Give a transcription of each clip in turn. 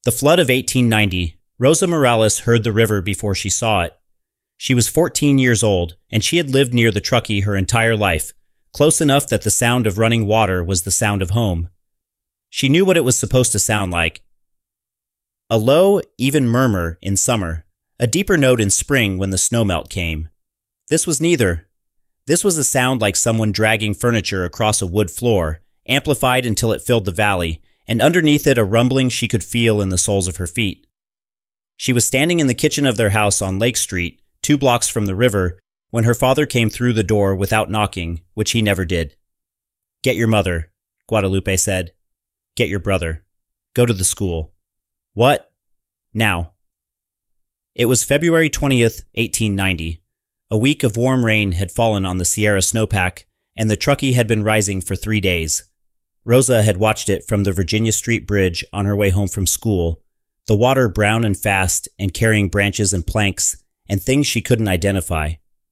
The flood of 1890. Rosa Morales heard the river before she saw it. She was 14 years old, and she had lived near the Truckee her entire life, close enough that the sound of running water was the sound of home. She knew what it was supposed to sound like. A low, even murmur in summer, a deeper note in spring when the snowmelt came. This was neither. This was a sound like someone dragging furniture across a wood floor, amplified until it filled the valley, and underneath it a rumbling she could feel in the soles of her feet. She was standing in the kitchen of their house on Lake Street, 2 blocks from the river, when her father came through the door without knocking, which he never did. "Get your mother," Guadalupe said. "Get your brother. Go to the school." "What?" "Now." It was February 20th, 1890. A week of warm rain had fallen on the Sierra snowpack, and the Truckee had been rising for 3 days. Rosa had watched it from the Virginia Street Bridge on her way home from school, the water brown and fast and carrying branches and planks and things she couldn't identify.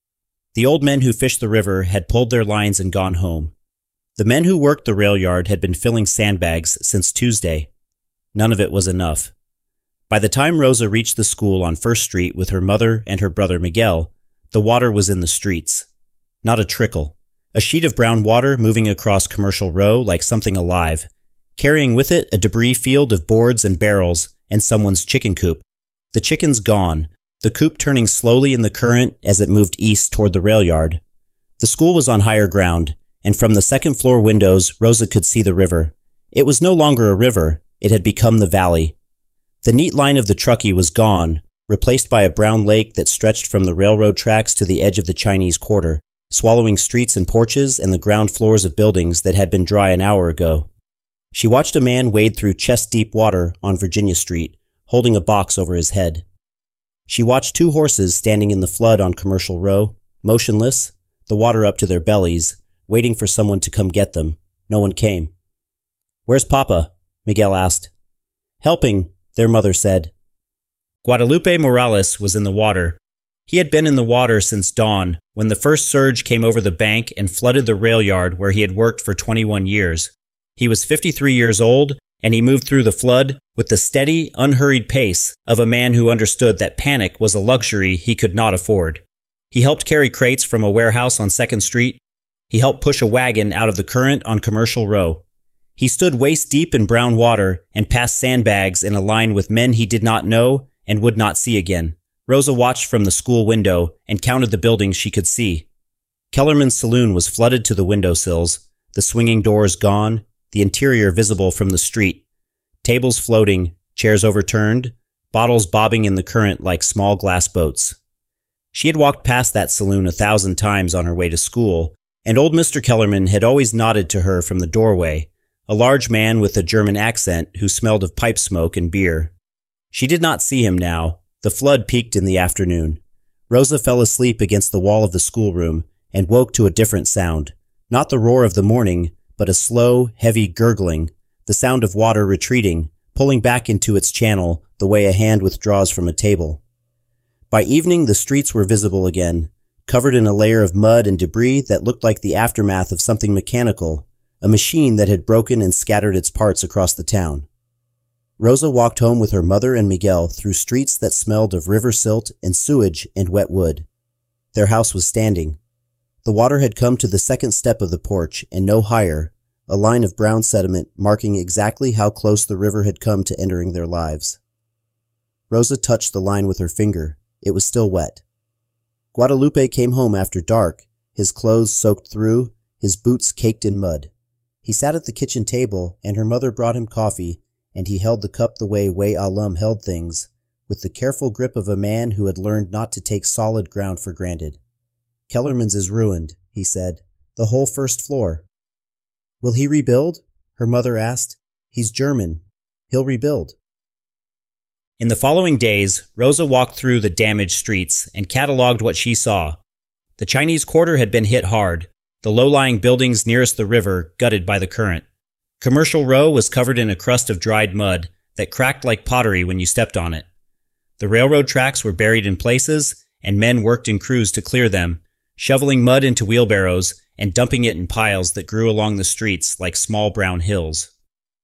The old men who fished the river had pulled their lines and gone home. The men who worked the rail yard had been filling sandbags since Tuesday. None of it was enough. By the time Rosa reached the school on First Street with her mother and her brother Miguel, the water was in the streets. Not a trickle. A sheet of brown water moving across Commercial Row like something alive, carrying with it a debris field of boards and barrels and someone's chicken coop. The chickens gone, the coop turning slowly in the current as it moved east toward the rail yard. The school was on higher ground, and from the second-floor windows Rosa could see the river. It was no longer a river, it had become the valley. The neat line of the Truckee was gone, replaced by a brown lake that stretched from the railroad tracks to the edge of the Chinese Quarter, swallowing streets and porches and the ground floors of buildings that had been dry an hour ago. She watched a man wade through chest-deep water on Virginia Street, holding a box over his head. She watched 2 horses standing in the flood on Commercial Row, motionless, the water up to their bellies, waiting for someone to come get them. No one came. "Where's Papa?" Miguel asked. "Helping," their mother said. Guadalupe Morales was in the water. He had been in the water since dawn, when the first surge came over the bank and flooded the rail yard where he had worked for 21 years. He was 53 years old, and he moved through the flood with the steady, unhurried pace of a man who understood that panic was a luxury he could not afford. He helped carry crates from a warehouse on 2nd Street. He helped push a wagon out of the current on Commercial Row. He stood waist-deep in brown water and passed sandbags in a line with men he did not know and would not see again. Rosa watched from the school window and counted the buildings she could see. Kellerman's saloon was flooded to the windowsills, the swinging doors gone, the interior visible from the street. Tables floating, chairs overturned, bottles bobbing in the current like small glass boats. She had walked past that saloon 1,000 times on her way to school, and old Mr. Kellerman had always nodded to her from the doorway, a large man with a German accent who smelled of pipe smoke and beer. She did not see him now. The flood peaked in the afternoon. Rosa fell asleep against the wall of the schoolroom and woke to a different sound. Not the roar of the morning, but a slow, heavy gurgling, the sound of water retreating, pulling back into its channel the way a hand withdraws from a table. By evening, the streets were visible again, covered in a layer of mud and debris that looked like the aftermath of something mechanical, a machine that had broken and scattered its parts across the town. Rosa walked home with her mother and Miguel through streets that smelled of river silt and sewage and wet wood. Their house was standing. The water had come to the 2nd step of the porch and no higher, a line of brown sediment marking exactly how close the river had come to entering their lives. Rosa touched the line with her finger. It was still wet. Guadalupe came home after dark, his clothes soaked through, his boots caked in mud. He sat at the kitchen table, and her mother brought him coffee, and he held the cup the way Way Alum held things, with the careful grip of a man who had learned not to take solid ground for granted. "Kellerman's is ruined," he said. "The whole 1st floor." "Will he rebuild?" her mother asked. "He's German. He'll rebuild." In the following days, Rosa walked through the damaged streets and cataloged what she saw. The Chinese Quarter had been hit hard, the low-lying buildings nearest the river gutted by the current. Commercial Row was covered in a crust of dried mud that cracked like pottery when you stepped on it. The railroad tracks were buried in places, and men worked in crews to clear them, shoveling mud into wheelbarrows and dumping it in piles that grew along the streets like small brown hills.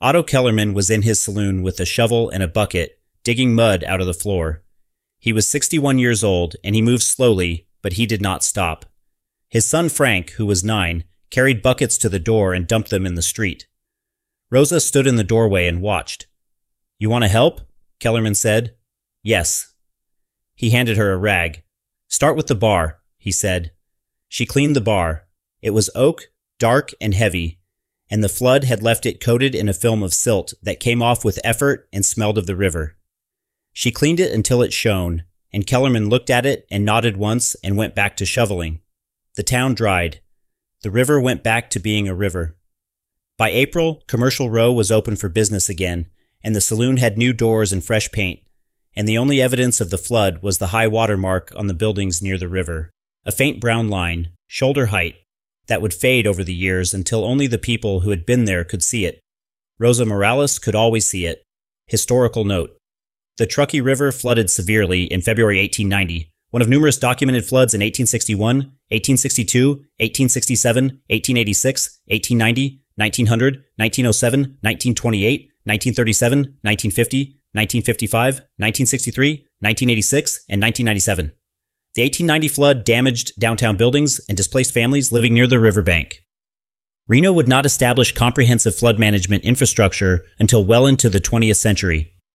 Otto Kellerman was in his saloon with a shovel and a bucket, digging mud out of the floor. He was 61 years old, and he moved slowly, but he did not stop. His son Frank, who was 9, carried buckets to the door and dumped them in the street. Rosa stood in the doorway and watched. "You want to help?" Kellerman said. "Yes." He handed her a rag. "Start with the bar," he said. She cleaned the bar. It was oak, dark and heavy, and the flood had left it coated in a film of silt that came off with effort and smelled of the river. She cleaned it until it shone, and Kellerman looked at it and nodded once and went back to shoveling. The town dried. The river went back to being a river. By April, Commercial Row was open for business again, and the saloon had new doors and fresh paint, and the only evidence of the flood was the high water mark on the buildings near the river, a faint brown line, shoulder height, that would fade over the years until only the people who had been there could see it. Rosa Morales could always see it. Historical note. The Truckee River flooded severely in February 1890, one of numerous documented floods in 1861, 1862, 1867, 1886, 1890, 1900, 1907, 1928, 1937, 1950, 1955, 1963, 1986, and 1997. The 1890 flood damaged downtown buildings and displaced families living near the riverbank. Reno would not establish comprehensive flood management infrastructure until well into the 20th century.